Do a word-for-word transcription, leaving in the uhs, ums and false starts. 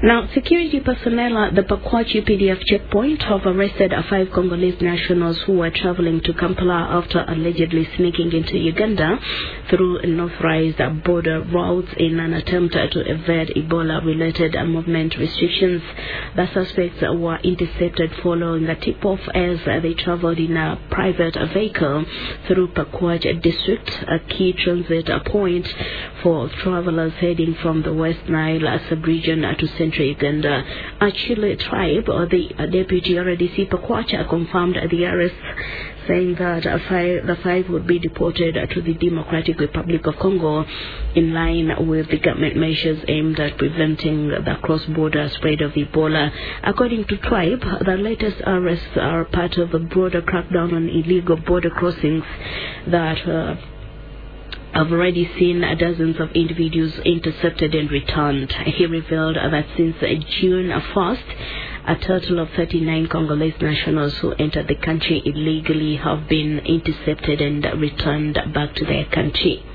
Now, security personnel at the Pakwach P D F checkpoint have arrested five Congolese nationals who were traveling to Kampala after allegedly sneaking into Uganda through unauthorized border routes in an attempt to evade Ebola-related movement restrictions. The suspects were intercepted following a tip-off as they traveled in a private vehicle through Pakwach district, a key transit point for travelers heading from the West Nile sub-region to Central Uganda. Achille Tribe, or the deputy R D C Pakwach, confirmed the arrest, saying that five, the five would be deported to the Democratic Republic of Congo in line with the government measures aimed at preventing the cross-border spread of Ebola. According to Tribe, the latest arrests are part of a broader crackdown on illegal border crossings that uh, I've already seen dozens of individuals intercepted and returned. He revealed that since June first, a total of thirty-nine Congolese nationals who entered the country illegally have been intercepted and returned back to their country.